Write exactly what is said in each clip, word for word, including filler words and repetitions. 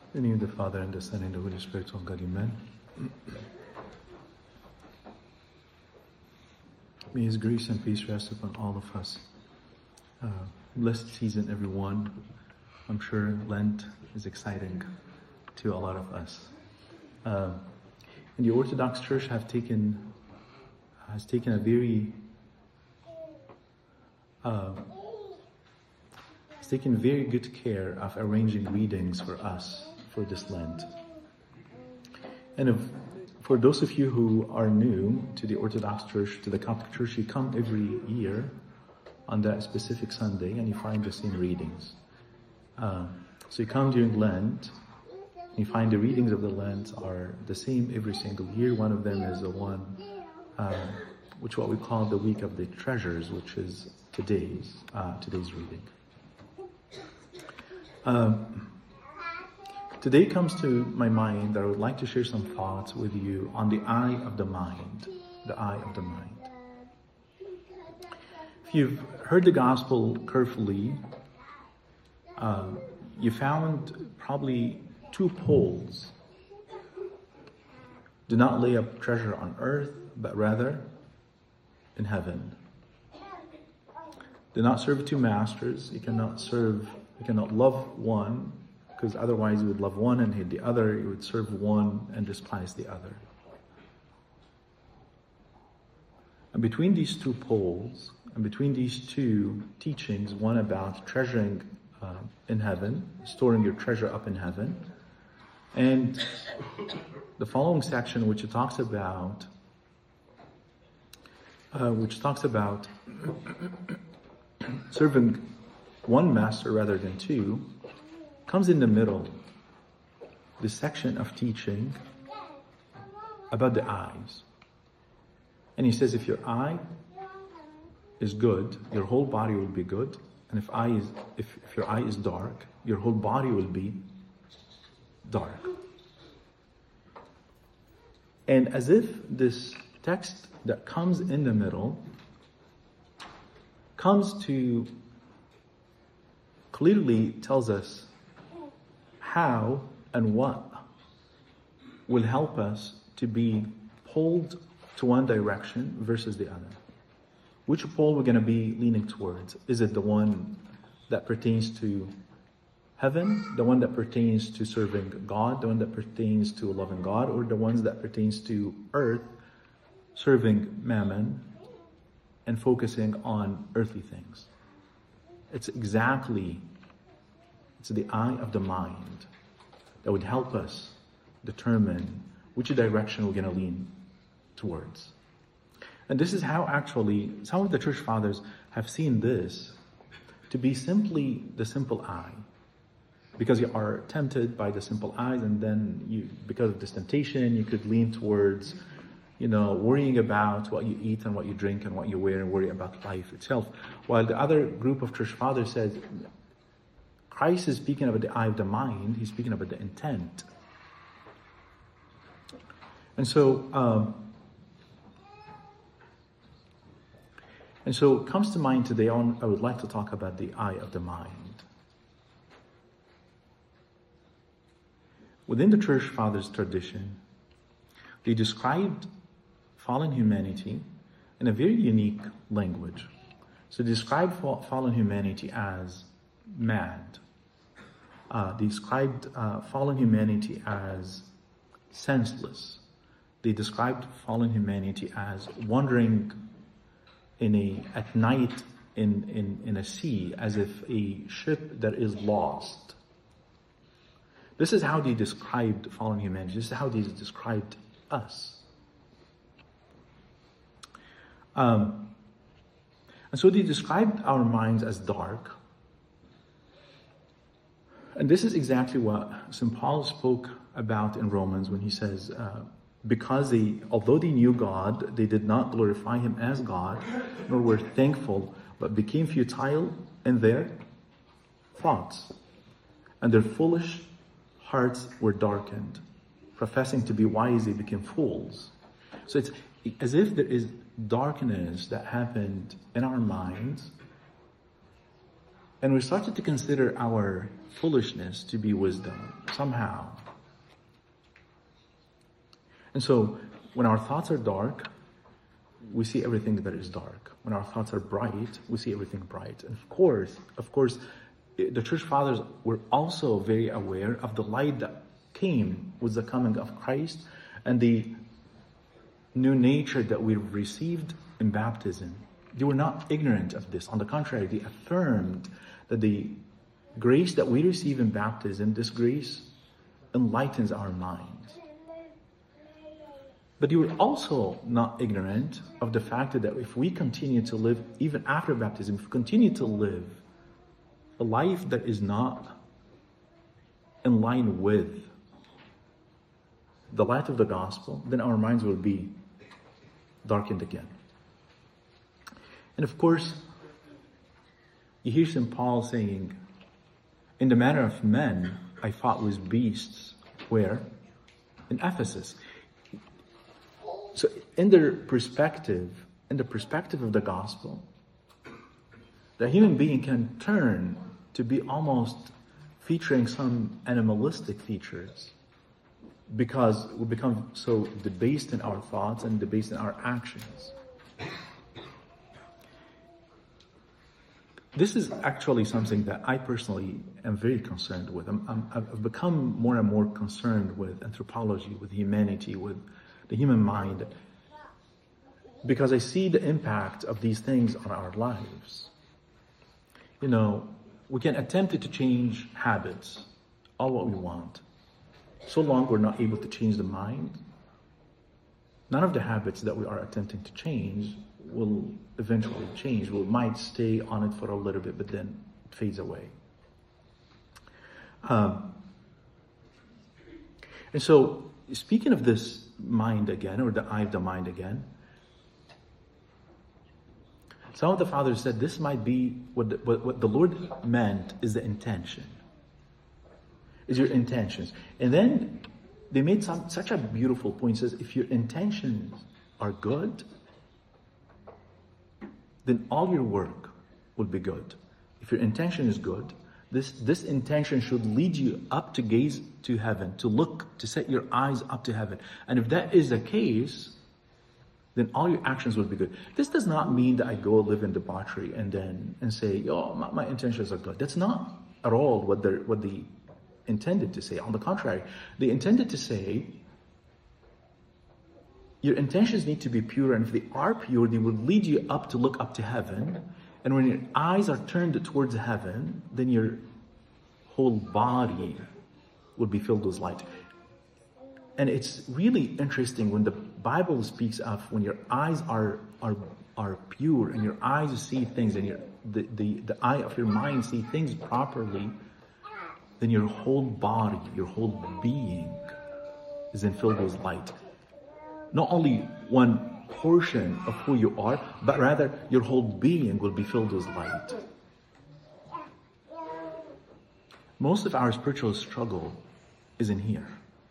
In the name of the Father, and the Son, and the Holy Spirit, one God, Amen. May His grace and peace rest upon all of us. Uh, blessed season, everyone. I'm sure Lent is exciting to a lot of us. Uh, and the Orthodox Church have taken has taken a very uh, has taken very good care of arranging readings for us for this Lent. And if, for those of you who are new to the Orthodox Church, to the Coptic Church, you come every year on that specific Sunday and you find the same readings. Uh, so you come during Lent, you find the readings of the Lent are the same every single year. One of them is the one, uh, which what we call the Week of the Treasures, which is today's uh, today's reading. Um, Today comes to my mind that I would like to share some thoughts with you on the eye of the mind. The eye of the mind. If you've heard the gospel carefully, uh, you found probably two poles. Do not lay up treasure on earth, but rather in heaven. Do not serve two masters. You cannot serve, you cannot love one, because otherwise you would love one and hate the other. You would serve one and despise the other. And between these two poles, and between these two teachings, one about treasuring uh, in heaven, storing your treasure up in heaven, and the following section, which it talks about, uh, which talks about serving one master rather than two, comes in the middle, this section of teaching about the eyes. And he says, if your eye is good, your whole body will be good. And if eye is, if, if your eye is dark, your whole body will be dark. And as if this text that comes in the middle comes to clearly tells us how and what will help us to be pulled to one direction versus the other. Which pole we're going to be leaning towards? Is it the one that pertains to heaven, the one that pertains to serving God, the one that pertains to loving God, or the ones that pertains to earth, serving mammon and focusing on earthly things? It's exactly It's the eye of the mind that would help us determine which direction we're going to lean towards. And this is how actually some of the church fathers have seen this to be simply the simple eye. Because you are tempted by the simple eyes, and then you, because of this temptation, you could lean towards, you know, worrying about what you eat and what you drink and what you wear and worry about life itself. While the other group of church fathers said, Christ is speaking about the eye of the mind. He's speaking about the intent. And so, um, and so it comes to mind today, I, want, I would like to talk about the eye of the mind. Within the church fathers' tradition, they described fallen humanity in a very unique language. So they described fallen humanity as mad. Uh, they described uh, fallen humanity as senseless. They described fallen humanity as wandering in a at night in, in, in a sea as if a ship that is lost. This is how they described fallen humanity. This is how they described us. Um, and so they described our minds as dark. And this is exactly what Saint Paul spoke about in Romans when he says, uh, because they, although they knew God, they did not glorify Him as God, nor were thankful, but became futile in their thoughts. And their foolish hearts were darkened. Professing to be wise, they became fools. So it's as if there is darkness that happened in our minds And we started to consider our foolishness to be wisdom, somehow. And so, when our thoughts are dark, we see everything that is dark. When our thoughts are bright, we see everything bright. And of course, of course, the church fathers were also very aware of the light that came with the coming of Christ and the new nature that we received in baptism. They were not ignorant of this. On the contrary, they affirmed that the grace that we receive in baptism, this grace enlightens our minds. But you were also not ignorant of the fact that if we continue to live, even after baptism, if we continue to live a life that is not in line with the light of the gospel, then our minds will be darkened again. And of course, you hear Saint Paul saying, in the manner of men, I fought with beasts. Where? In Ephesus. So in their perspective, in the perspective of the gospel, the human being can turn to be almost featuring some animalistic features because we become so debased in our thoughts and debased in our actions. This is actually something that I personally am very concerned with. I'm, I'm, I've become more and more concerned with anthropology, with humanity, with the human mind, because I see the impact of these things on our lives. You know, we can attempt to change habits, all what we want. So long we're not able to change the mind, none of the habits that we are attempting to change will eventually change. We might stay on it for a little bit, but then it fades away. Um, and so, speaking of this mind again, or the eye of the mind again, some of the fathers said this might be what the, what, what the Lord meant is the intention. Is your intentions. And then they made some such a beautiful point. Says if your intentions are good, then all your work will be good. If your intention is good, this, this intention should lead you up to gaze to heaven, to look, to set your eyes up to heaven. And if that is the case, then all your actions will be good. This does not mean that I go live in debauchery and then and say, oh, my, my intentions are good. That's not at all what they what they intended to say. On the contrary, they intended to say, your intentions need to be pure, and if they are pure, they will lead you up to look up to heaven. And when your eyes are turned towards heaven, then your whole body will be filled with light. And it's really interesting when the Bible speaks of when your eyes are are are pure and your eyes see things and your the, the, the eye of your mind see things properly, then your whole body, your whole being is then filled with light. Not only one portion of who you are, but rather your whole being will be filled with light. Most of our spiritual struggle is in here.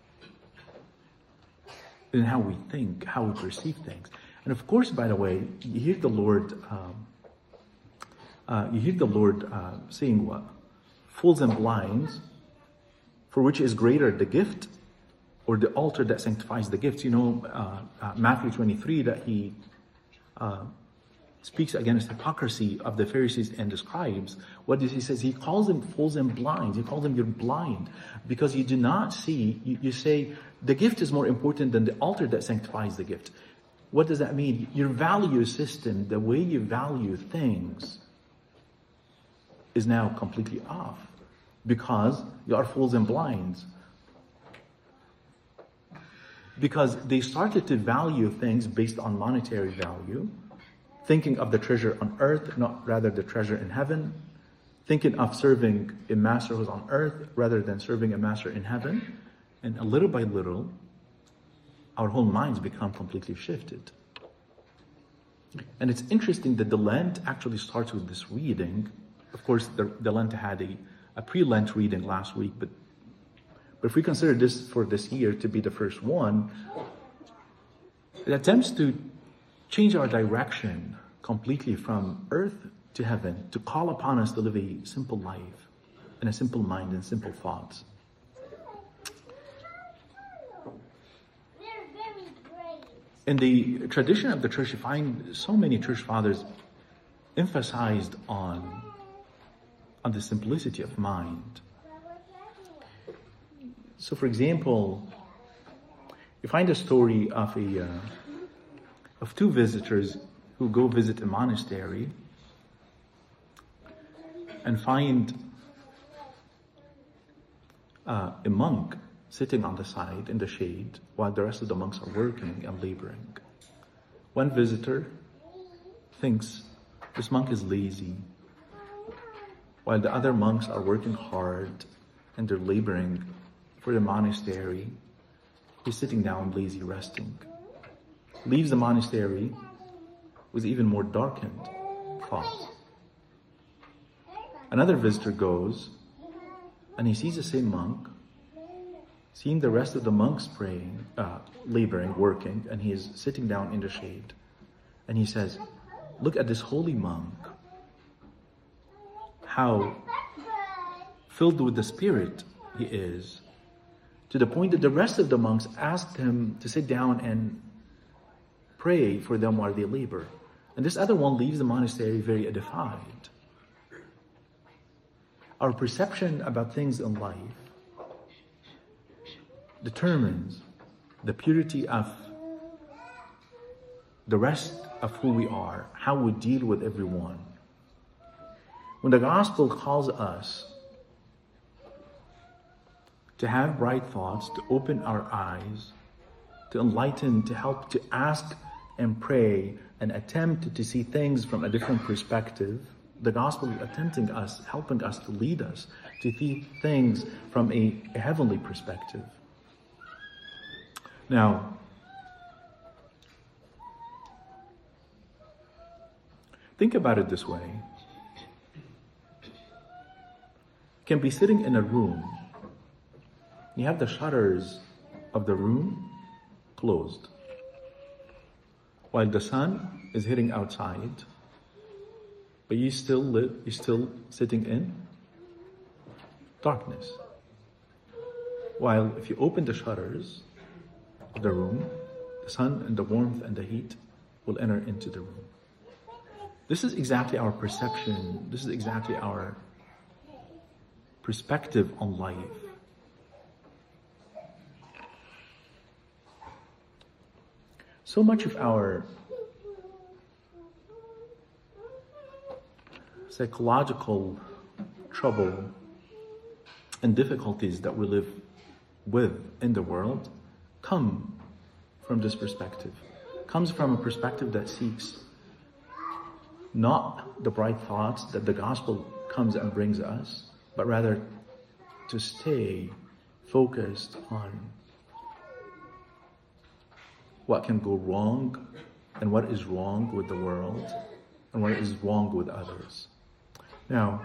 In how we think, how we perceive things. And of course, by the way, you hear the Lord, um, uh, you hear the Lord uh, saying what? Fools and blinds, for which is greater the gift or the altar that sanctifies the gifts. You know, uh, uh, Matthew twenty-three, that he uh, speaks against hypocrisy of the Pharisees and the scribes. What does he say? He calls them fools and blinds. He calls them, you're blind because you do not see. You, you say the gift is more important than the altar that sanctifies the gift. What does that mean? Your value system, the way you value things, is now completely off because you are fools and blinds. Because they started to value things based on monetary value, thinking of the treasure on earth, not rather the treasure in heaven, thinking of serving a master who's on earth rather than serving a master in heaven. And a little by little, our whole minds become completely shifted. And it's interesting that the Lent actually starts with this reading. Of course, the, the Lent had a, a pre-Lent reading last week, but But if we consider this for this year to be the first one, it attempts to change our direction completely from earth to heaven, to call upon us to live a simple life and a simple mind and simple thoughts. In the tradition of the church, you find so many church fathers emphasized on, on the simplicity of mind. So, for example, you find a story of a uh, of two visitors who go visit a monastery and find uh, a monk sitting on the side in the shade while the rest of the monks are working and laboring. One visitor thinks this monk is lazy, while the other monks are working hard and they're laboring for the monastery. He's sitting down, lazy, resting. Leaves the monastery with even more darkened thoughts. Another visitor goes and he sees the same monk, seeing the rest of the monks praying, uh, laboring, working, and he is sitting down in the shade. And he says, look at this holy monk, how filled with the Spirit he is, to the point that the rest of the monks asked him to sit down and pray for them while they labor. And this other one leaves the monastery very edified. Our perception about things in life determines the purity of the rest of who we are, how we deal with everyone. When the gospel calls us to have bright thoughts, to open our eyes, to enlighten, to help, to ask and pray and attempt to see things from a different perspective, the gospel is attempting us, helping us to lead us to see things from a, a heavenly perspective. Now, think about it this way. You can be sitting in a room. You have the shutters of the room closed, while the sun is hitting outside, but you still live, you're still sitting in darkness. While if you open the shutters of the room, the sun and the warmth and the heat will enter into the room. This is exactly our perception. This is exactly our perspective on life. So much of our psychological trouble and difficulties that we live with in the world come from this perspective. Comes from a perspective that seeks not the bright thoughts that the gospel comes and brings us, but rather to stay focused on what can go wrong and what is wrong with the world and what is wrong with others. Now,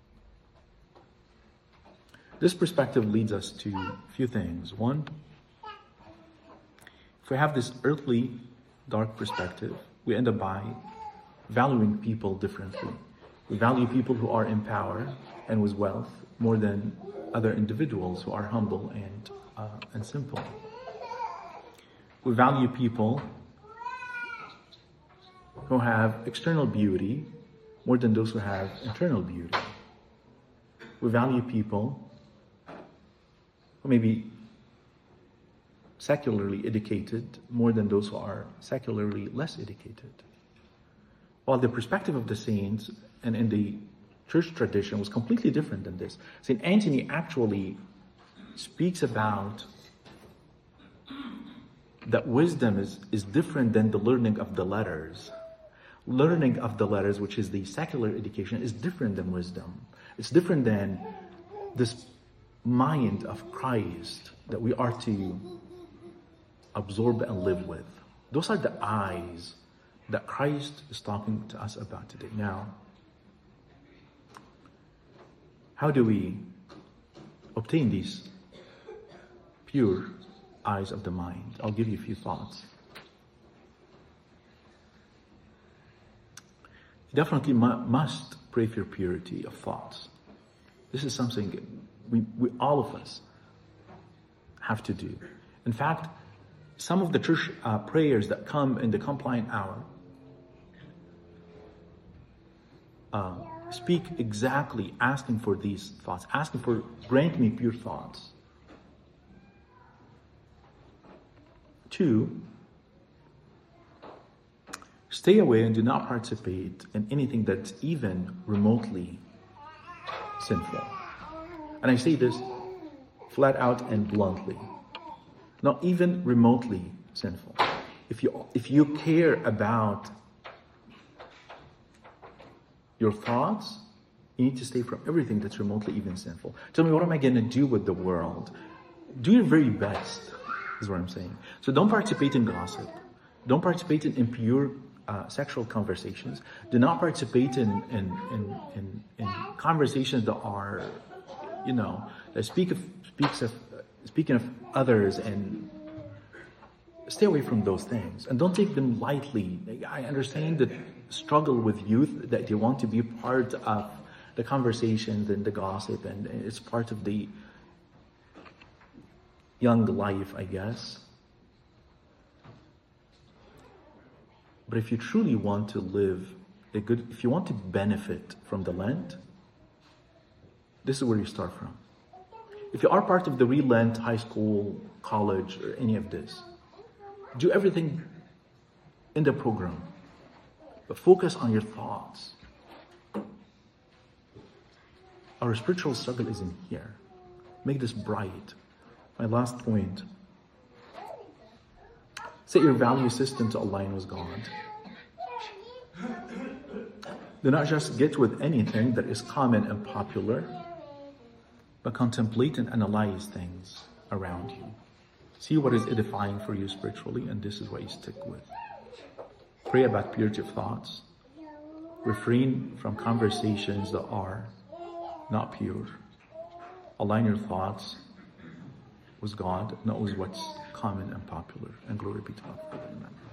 this perspective leads us to a few things. One, if we have this earthly, dark perspective, we end up by valuing people differently. We value people who are in power and with wealth more than other individuals who are humble and uh, and simple. We value people who have external beauty more than those who have internal beauty. We value people who may be secularly educated more than those who are secularly less educated. While the perspective of the saints and in the church tradition was completely different than this. Saint Anthony actually speaks about that wisdom is, is different than the learning of the letters. Learning of the letters, which is the secular education, is different than wisdom. It's different than this mind of Christ that we are to absorb and live with. Those are the eyes that Christ is talking to us about today. Now, how do we obtain these pure eyes of the mind? I'll give you a few thoughts. you definitely mu- must pray for purity of thoughts. This is something we, we, all of us have to do. In fact, some of the church uh, prayers that come in the compliant hour uh, speak exactly asking for these thoughts, asking for, grant me pure thoughts. Two, stay away and do not participate in anything that's even remotely sinful. And I say this flat out and bluntly. Not even remotely sinful. If you if you care about your thoughts, you need to stay from everything that's remotely even sinful. Tell me, what am I going to do with the world? Do your very best, is what I'm saying. So don't participate in gossip. Don't participate in impure uh, sexual conversations. Do not participate in in, in, in in conversations that are, you know, that speak of speaks of speaking of others, and stay away from those things. And don't take them lightly. I understand the struggle with youth, that they want to be part of the conversations and the gossip, and it's part of the young life, I guess. But if you truly want to live a good, if you want to benefit from the Lent, this is where you start from. If you are part of the Re-Lent, high school, college, or any of this, do everything in the program, but focus on your thoughts. Our spiritual struggle is in here. Make this bright. My last point. Set your value system to align with God. Do not just get with anything that is common and popular, but contemplate and analyze things around you. See what is edifying for you spiritually, and this is what you stick with. Pray about purity of thoughts. Refrain from conversations that are not pure. Align your thoughts with God, not with what's common and popular. And glory be to God. Amen.